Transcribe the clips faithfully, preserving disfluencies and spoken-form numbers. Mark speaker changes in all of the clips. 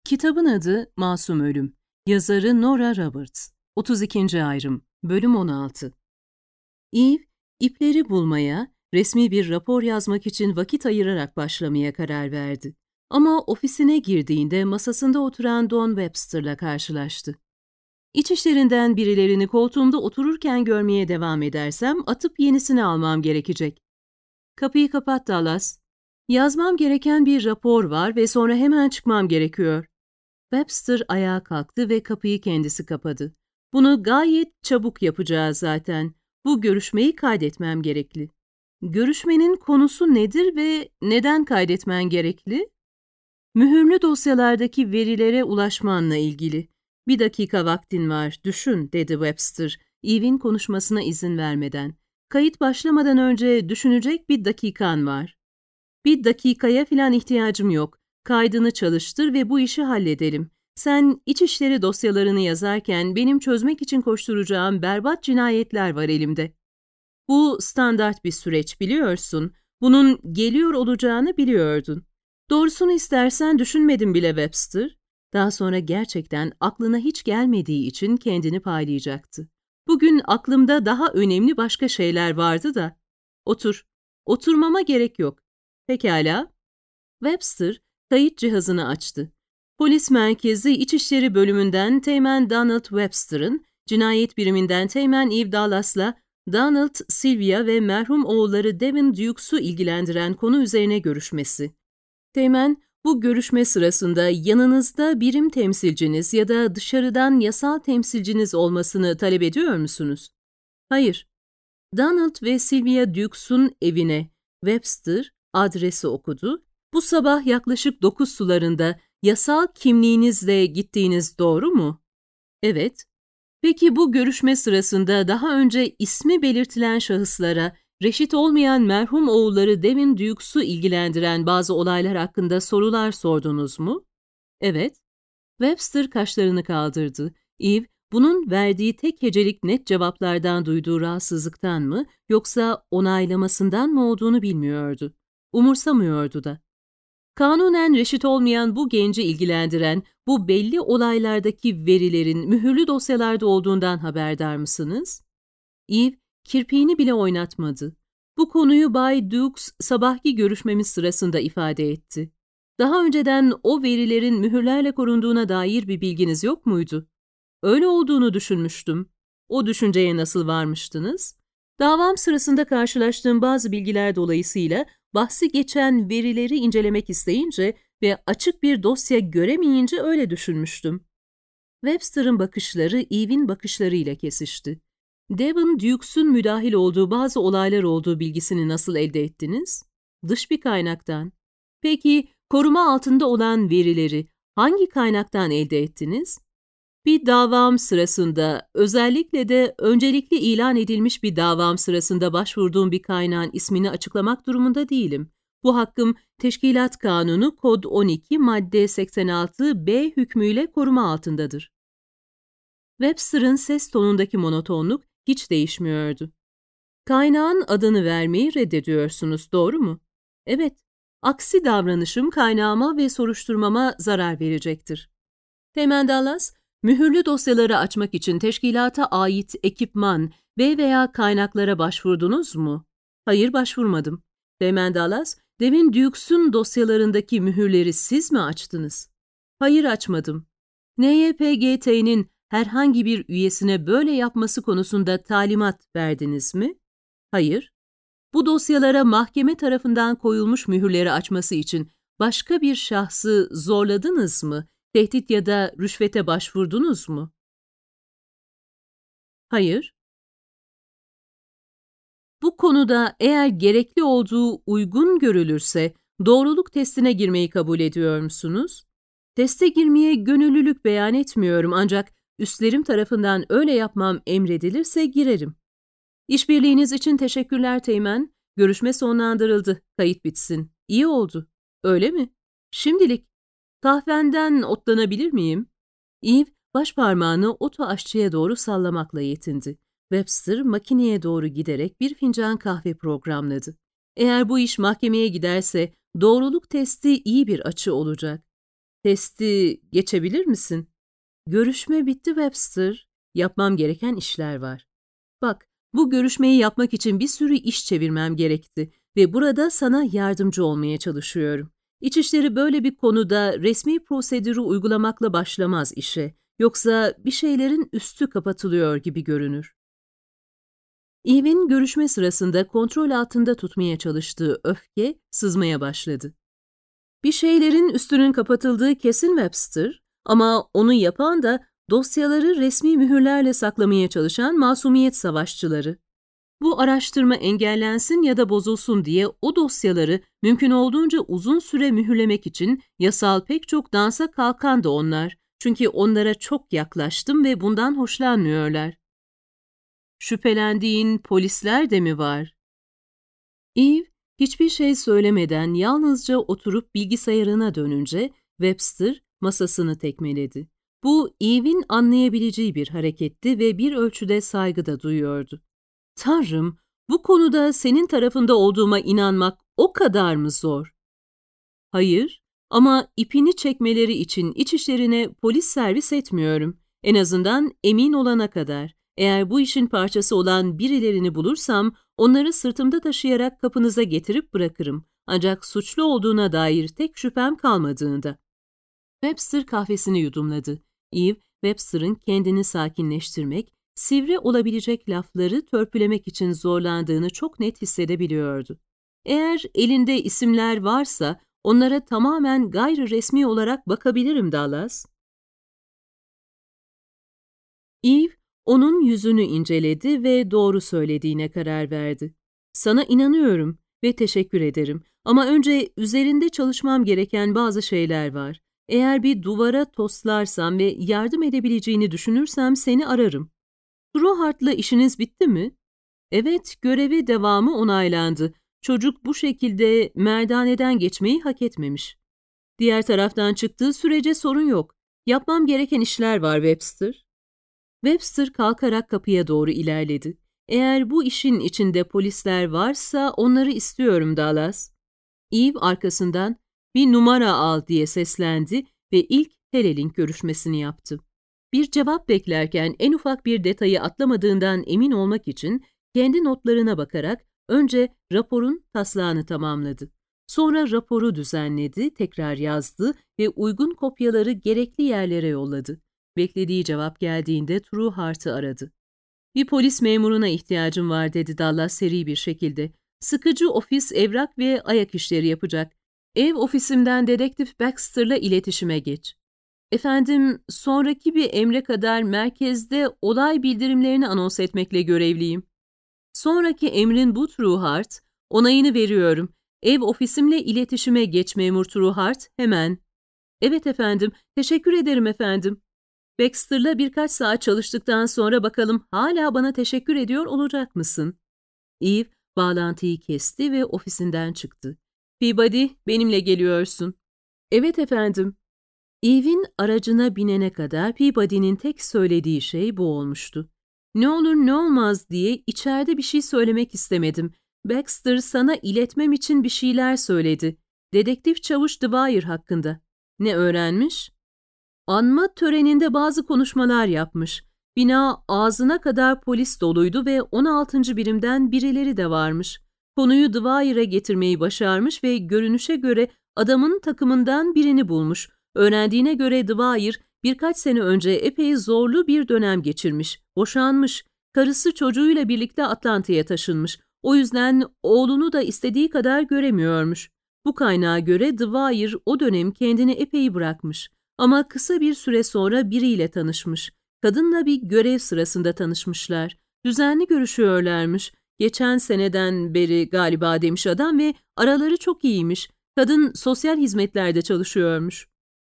Speaker 1: Kitabın adı Masum Ölüm. Yazarı Nora Roberts. otuz ikinci ayrım. Bölüm on altı. Eve, ipleri bulmaya, resmi bir rapor yazmak için vakit ayırarak başlamaya karar verdi. Ama ofisine girdiğinde masasında oturan Don Webster'la karşılaştı. İç işlerinden birilerini koltuğumda otururken görmeye devam edersem atıp yenisini almam gerekecek. Kapıyı kapat Dallas. Yazmam gereken bir rapor var ve sonra hemen çıkmam gerekiyor. Webster ayağa kalktı ve kapıyı kendisi kapadı. Bunu gayet çabuk yapacağız zaten. Bu görüşmeyi kaydetmem gerekli. Görüşmenin konusu nedir ve neden kaydetmen gerekli? Mühürlü dosyalardaki verilere ulaşmanla ilgili. Bir dakika vaktin var, düşün, dedi Webster, Eve'in konuşmasına izin vermeden. Kayıt başlamadan önce düşünecek bir dakikan var. Bir dakikaya falan ihtiyacım yok. Kaydını çalıştır ve bu işi halledelim. Sen iç işleri dosyalarını yazarken benim çözmek için koşturacağım berbat cinayetler var elimde. Bu standart bir süreç, biliyorsun. Bunun geliyor olacağını biliyordun. Doğrusunu istersen düşünmedim bile Webster. Daha sonra gerçekten aklına hiç gelmediği için kendini paylayacaktı. Bugün aklımda daha önemli başka şeyler vardı da. Otur. Oturmama gerek yok. Pekala. Webster kayıt cihazını açtı. Polis Merkezi İçişleri Bölümünden Teğmen Donald Webster'ın, Cinayet Biriminden Teğmen Eve Dallas'la Donald, Sylvia ve merhum oğulları Devin Dukes'u ilgilendiren konu üzerine görüşmesi. Teğmen, bu görüşme sırasında yanınızda birim temsilciniz ya da dışarıdan yasal temsilciniz olmasını talep ediyor musunuz? Hayır. Donald ve Sylvia Dukes'un evine Webster adresi okudu. Bu sabah yaklaşık dokuz sularında yasal kimliğinizle gittiğiniz doğru mu? Evet. Peki bu görüşme sırasında daha önce ismi belirtilen şahıslara, reşit olmayan merhum oğulları Devin Dukes'u ilgilendiren bazı olaylar hakkında sorular sordunuz mu? Evet. Webster kaşlarını kaldırdı. Eve, bunun verdiği tek hecelik net cevaplardan duyduğu rahatsızlıktan mı, yoksa onaylamasından mı olduğunu bilmiyordu. Umursamıyordu da. Kanunen reşit olmayan bu genci ilgilendiren bu belli olaylardaki verilerin mühürlü dosyalarda olduğundan haberdar mısınız? Eve, kirpiğini bile oynatmadı. Bu konuyu Bay Dukes sabahki görüşmemiz sırasında ifade etti. Daha önceden o verilerin mühürlerle korunduğuna dair bir bilginiz yok muydu? Öyle olduğunu düşünmüştüm. O düşünceye nasıl varmıştınız? Davam sırasında karşılaştığım bazı bilgiler dolayısıyla bahsi geçen verileri incelemek isteyince ve açık bir dosya göremeyince öyle düşünmüştüm. Webster'ın bakışları Eve'in bakışlarıyla kesişti. Devin Dukes'un müdahil olduğu bazı olaylar olduğu bilgisini nasıl elde ettiniz? Dış bir kaynaktan. Peki koruma altında olan verileri hangi kaynaktan elde ettiniz? Bir davam sırasında, özellikle de öncelikli ilan edilmiş bir davam sırasında başvurduğum bir kaynağın ismini açıklamak durumunda değilim. Bu hakkım Teşkilat Kanunu Kod on iki madde seksen altı B hükmüyle koruma altındadır. Webster'ın ses tonundaki monotonluk hiç değişmiyordu. Kaynağın adını vermeyi reddediyorsunuz, doğru mu? Evet. Aksi davranışım kaynağıma ve soruşturmama zarar verecektir. Teğmen Dallas, mühürlü dosyaları açmak için teşkilata ait ekipman ve veya kaynaklara başvurdunuz mu? Hayır, başvurmadım. Teğmen Dallas, Devin Dukes'un dosyalarındaki mühürleri siz mi açtınız? Hayır, açmadım. N Y P G T'nin herhangi bir üyesine böyle yapması konusunda talimat verdiniz mi? Hayır. Bu dosyalara mahkeme tarafından koyulmuş mühürleri açması için başka bir şahsı zorladınız mı? Tehdit ya da rüşvete başvurdunuz mu? Hayır. Bu konuda eğer gerekli olduğu uygun görülürse doğruluk testine girmeyi kabul ediyor musunuz? Teste girmeye gönüllülük beyan etmiyorum, ancak üstlerim tarafından öyle yapmam emredilirse girerim. İşbirliğiniz için teşekkürler Teğmen. Görüşme sonlandırıldı. Kayıt bitsin. İyi oldu. Öyle mi? Şimdilik. Kahvenden otlanabilir miyim? Eve, baş parmağını oto aşçıya doğru sallamakla yetindi. Webster, makineye doğru giderek bir fincan kahve programladı. Eğer bu iş mahkemeye giderse doğruluk testi iyi bir açı olacak. Testi geçebilir misin? Görüşme bitti Webster. Yapmam gereken işler var. Bak, bu görüşmeyi yapmak için bir sürü iş çevirmem gerekti ve burada sana yardımcı olmaya çalışıyorum. İçişleri böyle bir konuda resmi prosedürü uygulamakla başlamaz işe. Yoksa bir şeylerin üstü kapatılıyor gibi görünür. Eve'in görüşme sırasında kontrol altında tutmaya çalıştığı öfke sızmaya başladı. Bir şeylerin üstünün kapatıldığı kesin Webster, ama onu yapan da dosyaları resmi mühürlerle saklamaya çalışan masumiyet savaşçıları. Bu araştırma engellensin ya da bozulsun diye o dosyaları mümkün olduğunca uzun süre mühürlemek için yasal pek çok dansa kalkan da onlar. Çünkü onlara çok yaklaştım ve bundan hoşlanmıyorlar. Şüphelendiğin polisler de mi var? Eve, hiçbir şey söylemeden yalnızca oturup bilgisayarına dönünce Webster masasını tekmeledi. Bu Eve'in anlayabileceği bir hareketti ve bir ölçüde saygı da duyuyordu. Tanrım, bu konuda senin tarafında olduğuma inanmak o kadar mı zor? Hayır, ama ipini çekmeleri için iç işlerine polis servis etmiyorum. En azından emin olana kadar. Eğer bu işin parçası olan birilerini bulursam, onları sırtımda taşıyarak kapınıza getirip bırakırım. Ancak suçlu olduğuna dair tek şüphem kalmadığında. Webster kahvesini yudumladı. Eve, Webster'ın kendini sakinleştirmek, sivri olabilecek lafları törpülemek için zorlandığını çok net hissedebiliyordu. Eğer elinde isimler varsa, onlara tamamen gayri resmi olarak bakabilirim Dallas. Eve, onun yüzünü inceledi ve doğru söylediğine karar verdi. Sana inanıyorum ve teşekkür ederim ama önce üzerinde çalışmam gereken bazı şeyler var. Eğer bir duvara toslarsam ve yardım edebileceğini düşünürsem seni ararım. Trueheart'la işiniz bitti mi? Evet, görevi devamı onaylandı. Çocuk bu şekilde merdaneden geçmeyi hak etmemiş. Diğer taraftan çıktığı sürece sorun yok. Yapmam gereken işler var Webster. Webster kalkarak kapıya doğru ilerledi. Eğer bu işin içinde polisler varsa onları istiyorum Dallas. Eve arkasından bir numara al diye seslendi ve ilk telelink görüşmesini yaptı. Bir cevap beklerken en ufak bir detayı atlamadığından emin olmak için kendi notlarına bakarak önce raporun taslağını tamamladı. Sonra raporu düzenledi, tekrar yazdı ve uygun kopyaları gerekli yerlere yolladı. Beklediği cevap geldiğinde Trueheart'ı aradı. Bir polis memuruna ihtiyacım var dedi Dallas seri bir şekilde. Sıkıcı ofis, evrak ve ayak işleri yapacak. Ev ofisimden Dedektif Baxter'la iletişime geç. Efendim, sonraki bir emre kadar merkezde olay bildirimlerini anons etmekle görevliyim. Sonraki emrin bu Trueheart, onayını veriyorum. Ev ofisimle iletişime geç memur Trueheart, hemen. Evet efendim, teşekkür ederim efendim. Baxter'la birkaç saat çalıştıktan sonra bakalım hala bana teşekkür ediyor olacak mısın? Eve bağlantıyı kesti ve ofisinden çıktı. Peabody, benimle geliyorsun. Evet efendim. Eve'in aracına binene kadar Peabody'nin tek söylediği şey bu olmuştu. Ne olur ne olmaz diye içeride bir şey söylemek istemedim. Baxter sana iletmem için bir şeyler söyledi. Dedektif Çavuş Dwyer hakkında. Ne öğrenmiş? Anma töreninde bazı konuşmalar yapmış. Bina ağzına kadar polis doluydu ve on altıncı birimden birileri de varmış. Konuyu Dwyer'e getirmeyi başarmış ve görünüşe göre adamın takımından birini bulmuş. Öğrendiğine göre Dwyer birkaç sene önce epey zorlu bir dönem geçirmiş, boşanmış, karısı çocuğuyla birlikte Atlanta'ya taşınmış. O yüzden oğlunu da istediği kadar göremiyormuş. Bu kaynağa göre Dwyer o dönem kendini epey bırakmış. Ama kısa bir süre sonra biriyle tanışmış. Kadınla bir görev sırasında tanışmışlar. Düzenli görüşüyorlarmış. Geçen seneden beri galiba demiş adam ve araları çok iyiymiş. Kadın sosyal hizmetlerde çalışıyormuş.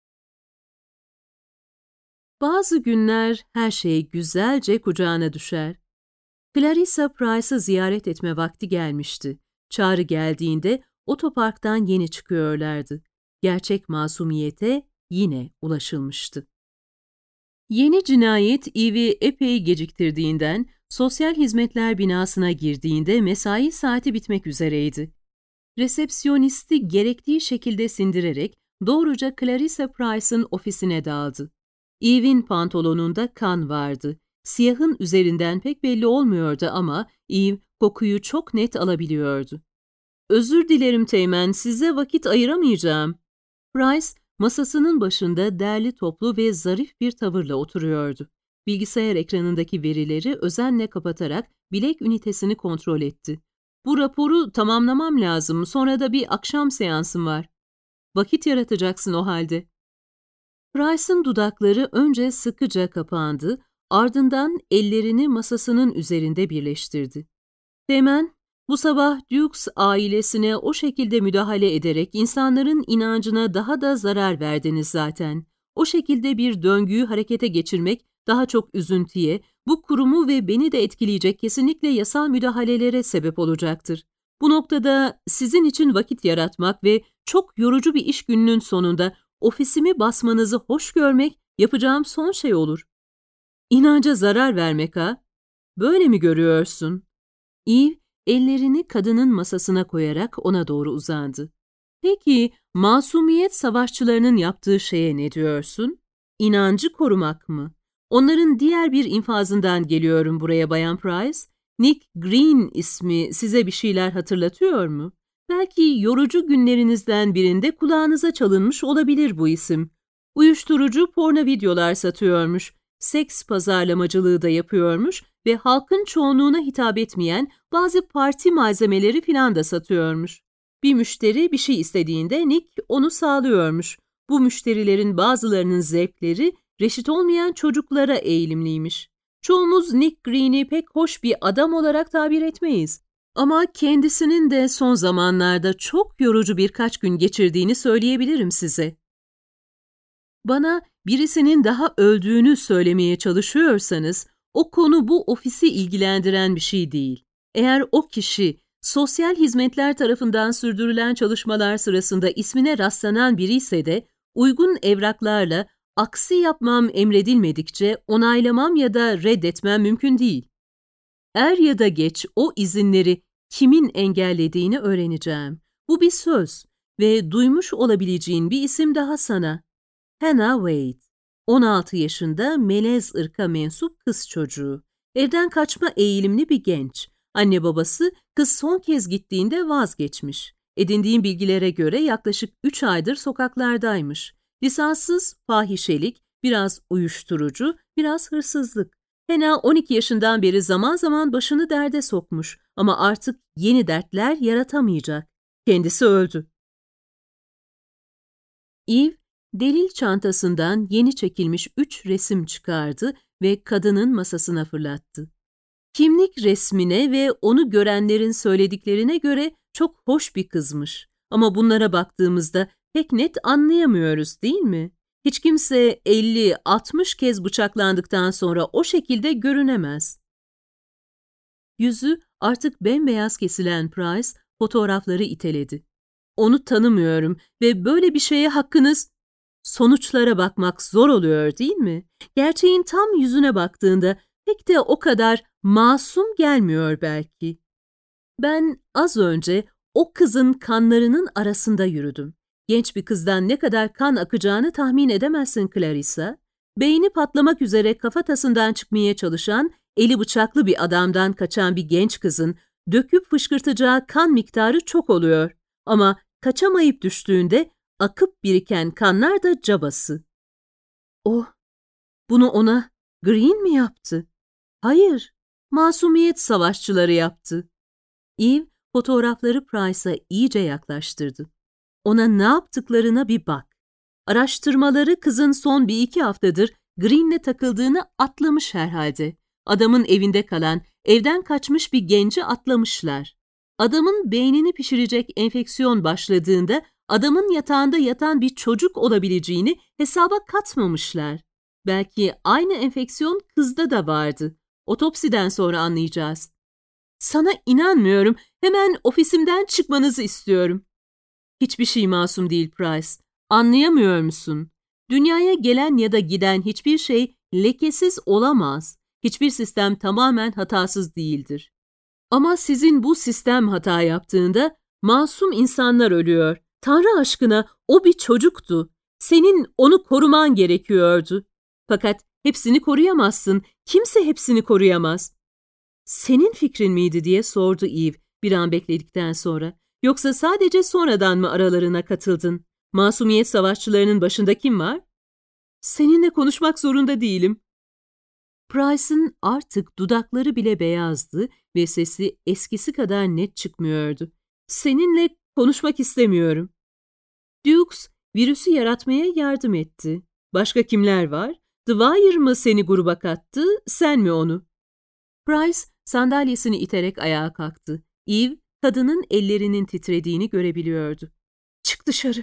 Speaker 1: Bazı günler her şey güzelce kucağına düşer. Clarissa Price'ı ziyaret etme vakti gelmişti. Çağrı geldiğinde otoparktan yeni çıkıyorlardı. Gerçek masumiyete yine ulaşılmıştı. Yeni cinayet Eve'i epey geciktirdiğinden sosyal hizmetler binasına girdiğinde mesai saati bitmek üzereydi. Resepsiyonisti gerektiği şekilde sindirerek doğruca Clarissa Price'ın ofisine daldı. Eve'in pantolonunda kan vardı. Siyahın üzerinden pek belli olmuyordu ama Eve kokuyu çok net alabiliyordu. "Özür dilerim Teğmen, size vakit ayıramayacağım." Price, masasının başında derli toplu ve zarif bir tavırla oturuyordu. Bilgisayar ekranındaki verileri özenle kapatarak bilek ünitesini kontrol etti. "Bu raporu tamamlamam lazım, sonra da bir akşam seansım var." "Vakit yaratacaksın o halde." Price'ın dudakları önce sıkıca kapandı, ardından ellerini masasının üzerinde birleştirdi. "Teğmen, bu sabah Dukes ailesine o şekilde müdahale ederek insanların inancına daha da zarar verdiniz zaten. O şekilde bir döngüyü harekete geçirmek daha çok üzüntüye, bu kurumu ve beni de etkileyecek kesinlikle yasal müdahalelere sebep olacaktır. Bu noktada sizin için vakit yaratmak ve çok yorucu bir iş gününün sonunda ofisimi basmanızı hoş görmek yapacağım son şey olur." "İnanca zarar vermek ha? Böyle mi görüyorsun?" Eve, ellerini kadının masasına koyarak ona doğru uzandı. "Peki, masumiyet savaşçılarının yaptığı şeye ne diyorsun? İnancı korumak mı? Onların diğer bir infazından geliyorum buraya Bayan Price. Nick Green ismi size bir şeyler hatırlatıyor mu? Belki yorucu günlerinizden birinde kulağınıza çalınmış olabilir bu isim. Uyuşturucu porno videolar satıyormuş, seks pazarlamacılığı da yapıyormuş ve halkın çoğunluğuna hitap etmeyen bazı parti malzemeleri filan da satıyormuş. Bir müşteri bir şey istediğinde Nick onu sağlıyormuş. Bu müşterilerin bazılarının zevkleri reşit olmayan çocuklara eğilimliymiş. Çoğumuz Nick Green'i pek hoş bir adam olarak tabir etmeyiz. Ama kendisinin de son zamanlarda çok yorucu birkaç gün geçirdiğini söyleyebilirim size. Bana birisinin daha öldüğünü söylemeye çalışıyorsanız, o konu bu ofisi ilgilendiren bir şey değil. Eğer o kişi, sosyal hizmetler tarafından sürdürülen çalışmalar sırasında ismine rastlanan biri ise de, uygun evraklarla aksi yapmam emredilmedikçe onaylamam ya da reddetmem mümkün değil. Er ya da geç o izinleri kimin engellediğini öğreneceğim. Bu bir söz ve duymuş olabileceğin bir isim daha sana. Hannah Wade, on altı yaşında melez ırka mensup kız çocuğu. Evden kaçma eğilimli bir genç. Anne babası kız son kez gittiğinde vazgeçmiş. Edindiğim bilgilere göre yaklaşık üç aydır sokaklardaymış. Lisanssız fahişelik, biraz uyuşturucu, biraz hırsızlık. Hannah on iki yaşından beri zaman zaman başını derde sokmuş ama artık yeni dertler yaratamayacak. Kendisi öldü. Eve, delil çantasından yeni çekilmiş üç resim çıkardı ve kadının masasına fırlattı. Kimlik resmine ve onu görenlerin söylediklerine göre çok hoş bir kızmış. Ama bunlara baktığımızda pek net anlayamıyoruz, değil mi? Hiç kimse elli altmış kez bıçaklandıktan sonra o şekilde görünemez. Yüzü artık bembeyaz kesilen Price fotoğrafları iteledi. "Onu tanımıyorum ve böyle bir şeye hakkınız..." Sonuçlara bakmak zor oluyor, değil mi? Gerçeğin tam yüzüne baktığında pek de o kadar masum gelmiyor belki. Ben az önce o kızın kanlarının arasında yürüdüm. Genç bir kızdan ne kadar kan akacağını tahmin edemezsin Clarissa. Beyni patlamak üzere kafatasından çıkmaya çalışan, eli bıçaklı bir adamdan kaçan bir genç kızın döküp fışkırtacağı kan miktarı çok oluyor. Ama kaçamayıp düştüğünde akıp biriken kanlar da cabası. Oh, bunu ona Green mi yaptı? Hayır, masumiyet savaşçıları yaptı. Eve fotoğrafları Price'a iyice yaklaştırdı. Ona ne yaptıklarına bir bak. Araştırmaları kızın son bir iki haftadır Green'le takıldığını atlamış herhalde. Adamın evinde kalan, evden kaçmış bir genci atlamışlar. Adamın beynini pişirecek enfeksiyon başladığında adamın yatağında yatan bir çocuk olabileceğini hesaba katmamışlar. Belki aynı enfeksiyon kızda da vardı. Otopsiden sonra anlayacağız. Sana inanmıyorum. Hemen ofisimden çıkmanızı istiyorum. Hiçbir şey masum değil Price. Anlayamıyor musun? Dünyaya gelen ya da giden hiçbir şey lekesiz olamaz. Hiçbir sistem tamamen hatasız değildir. Ama sizin bu sistem hata yaptığında masum insanlar ölüyor. Tanrı aşkına o bir çocuktu. Senin onu koruman gerekiyordu. Fakat hepsini koruyamazsın. Kimse hepsini koruyamaz. Senin fikrin miydi diye sordu Eve bir an bekledikten sonra. Yoksa sadece sonradan mı aralarına katıldın? Masumiyet savaşçılarının başında kim var? Seninle konuşmak zorunda değilim. Price'ın artık dudakları bile beyazdı ve sesi eskisi kadar net çıkmıyordu. Seninle konuşmak istemiyorum. Dukes, virüsü yaratmaya yardım etti. Başka kimler var? Dwyer mı seni gruba kattı, sen mi onu? Price sandalyesini iterek ayağa kalktı. Eve, kadının ellerinin titrediğini görebiliyordu. Çık dışarı.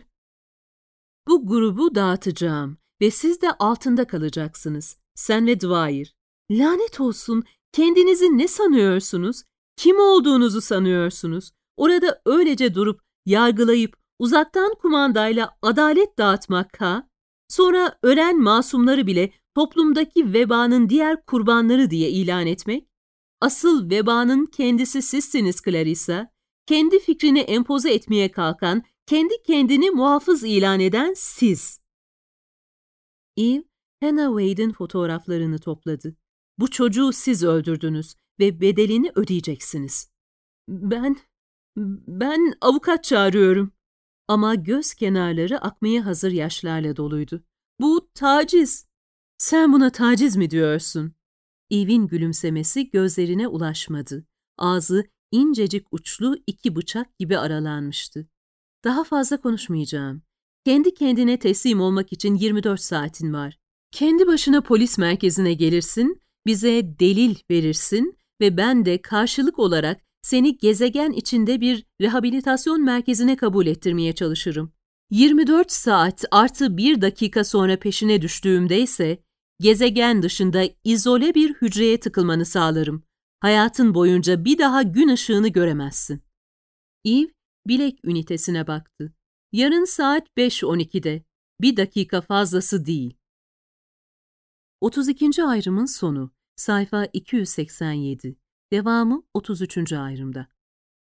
Speaker 1: Bu grubu dağıtacağım ve siz de altında kalacaksınız. Sen ve Dwyer. Lanet olsun, kendinizi ne sanıyorsunuz? Kim olduğunuzu sanıyorsunuz? Orada öylece durup, yargılayıp, uzaktan kumandayla adalet dağıtmak ha? Sonra ölen masumları bile toplumdaki vebanın diğer kurbanları diye ilan etmek? Asıl vebanın kendisi sizsiniz Clarissa. Kendi fikrini empoze etmeye kalkan, kendi kendini muhafız ilan eden siz. Eve, Hannah Wade'in fotoğraflarını topladı. Bu çocuğu siz öldürdünüz ve bedelini ödeyeceksiniz. Ben, ben avukat çağırıyorum. Ama göz kenarları akmaya hazır yaşlarla doluydu. Bu taciz. Sen buna taciz mi diyorsun? Eve'in gülümsemesi gözlerine ulaşmadı. Ağzı incecik uçlu iki bıçak gibi aralanmıştı. Daha fazla konuşmayacağım. Kendi kendine teslim olmak için yirmi dört saatin var. Kendi başına polis merkezine gelirsin, bize delil verirsin ve ben de karşılık olarak seni gezegen içinde bir rehabilitasyon merkezine kabul ettirmeye çalışırım. yirmi dört saat artı bir dakika sonra peşine düştüğümde ise gezegen dışında izole bir hücreye tıkılmanı sağlarım. Hayatın boyunca bir daha gün ışığını göremezsin. Eve bilek ünitesine baktı. Yarın saat beş on ikide. Bir dakika fazlası değil. otuz ikinci ayrımın sonu. Sayfa iki yüz seksen yedi. Devamı otuz üçüncü ayrımda.